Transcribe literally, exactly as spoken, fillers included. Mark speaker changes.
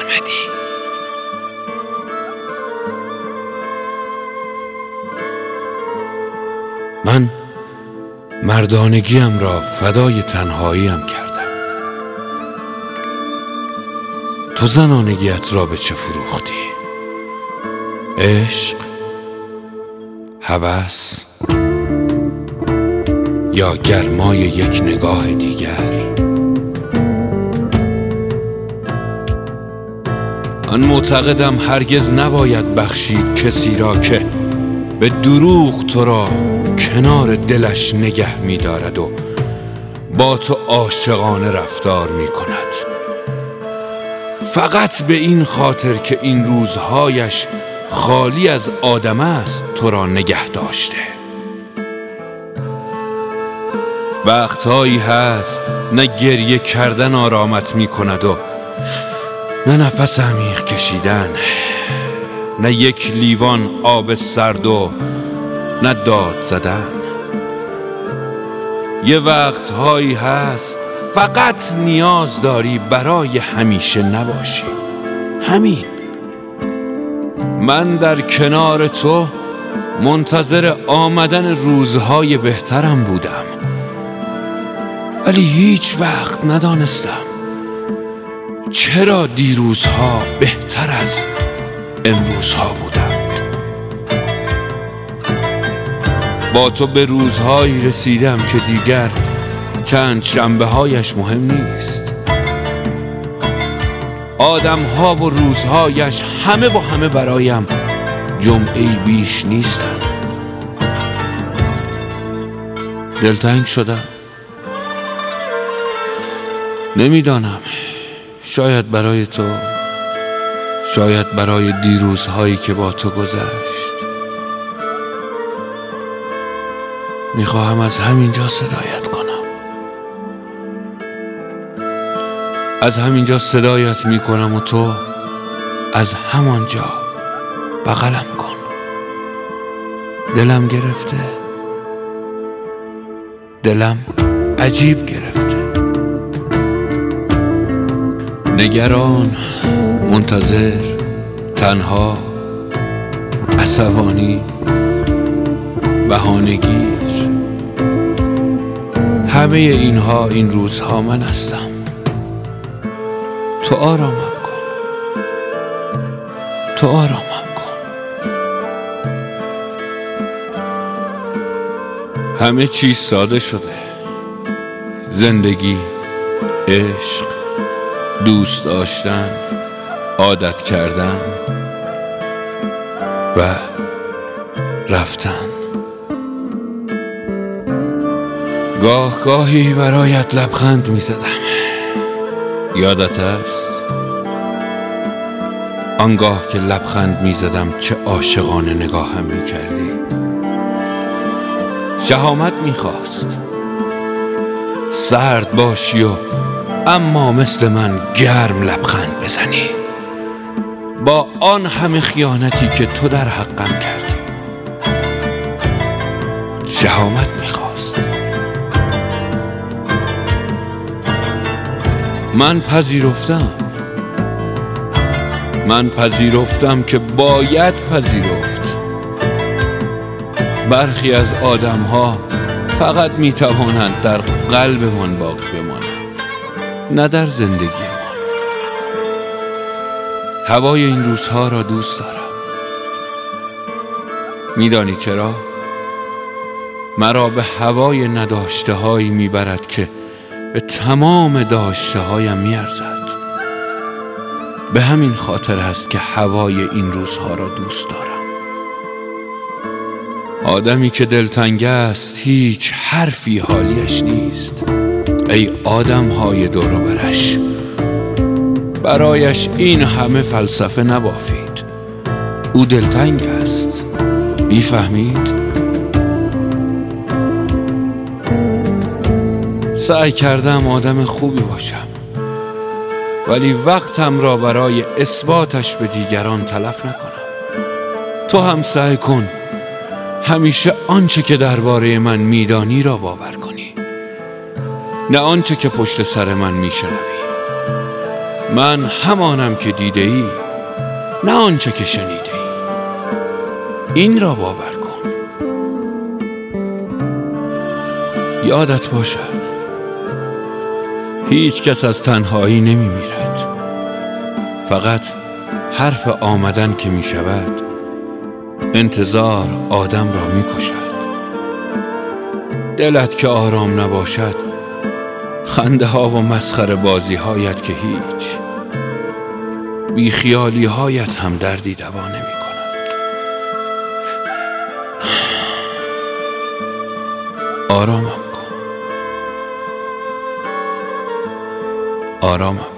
Speaker 1: سرمدی. من مردانگیم را فدای تنهاییم کردم. تو زنانگیت را به چه فروختی؟ عشق، هوس یا گرمای یک نگاه دیگر؟ من معتقدم هرگز نباید بخشید کسی را که به دروغ تو را کنار دلش نگه می دارد و با تو عاشقانه رفتار می کند، فقط به این خاطر که این روزهایش خالی از آدم است تو را نگه داشته. وقتهایی هست نه گریه کردن آرامت می کند و نه نفس عمیق کشیدن، نه یک لیوان آب سرد و نه داد زدن. یه وقتهایی هست فقط نیاز داری برای همیشه نباشی. همین. من در کنار تو منتظر آمدن روزهای بهترم بودم، ولی هیچ وقت ندانستم چرا دیروزها بهتر از امروزها بودند. با تو به روزهایی رسیدم که دیگر چند شنبه هایش مهم نیست. آدم ها و روزهایش همه و همه برایم جمعه‌ای بیش نیستم. دلتنگ شدم. نمیدانم، شاید برای تو، شاید برای دیروزهایی که با تو گذشت. میخواهم از همینجا صدایت کنم. از همینجا صدایت میکنم و تو از همانجا بغلم کن. دلم گرفته، دلم عجیب گرفته. نگران، منتظر، تنها، عصبانی، بهانه‌گیر، همه اینها این روزها من هستم. تو آرامم کن، تو آرامم کن. همه چیز ساده شده. زندگی، عشق، دوست داشتن، عادت کردن و رفتن. گاه گاهی برایت لبخند می زدم. یادت است؟ آنگاه که لبخند می زدم چه عاشقانه نگاهم می کردی. شهامت می خواست سرد باشی و اما مثل من گرم لبخند بزنی، با آن همه خیانتی که تو در حقم کردی. شهامت می‌خواست. من پذیرفتم. من پذیرفتم که باید پذیرفت. برخی از آدم‌ها فقط می‌توانند در قلبمان باقی بمانند، نه در زندگی ما. هوای این روزها را دوست دارم. میدانی چرا؟ مرا به هوای نداشته هایی میبرد که به تمام داشته هایم میارزد. به همین خاطر است که هوای این روزها را دوست دارم. آدمی که دلتنگ است هیچ حرفی حالیش نیست. ای آدم های دور و برش، برایش این همه فلسفه نبافید. او دلتنگ است. میفهمید؟ سعی کردم آدم خوبی باشم، ولی وقتم را برای اثباتش به دیگران تلف نکنم. تو هم سعی کن همیشه آنچه که درباره من میدانی را باور کنی، نه آنچه که پشت سر من میشنوی. من همانم که دیده ای، نه آنچه که شنیده ای. این را باور کن. یادت باشد هیچ کس از تنهایی نمی میرد. فقط حرف آمدن که می شود انتظار آدم را می کشد. دلت که آرام نباشد خنده ها و مسخره بازی هایت که هیچ، بی خیالی هایت هم دردی دوا نمی کند. آرامم کن، آرامم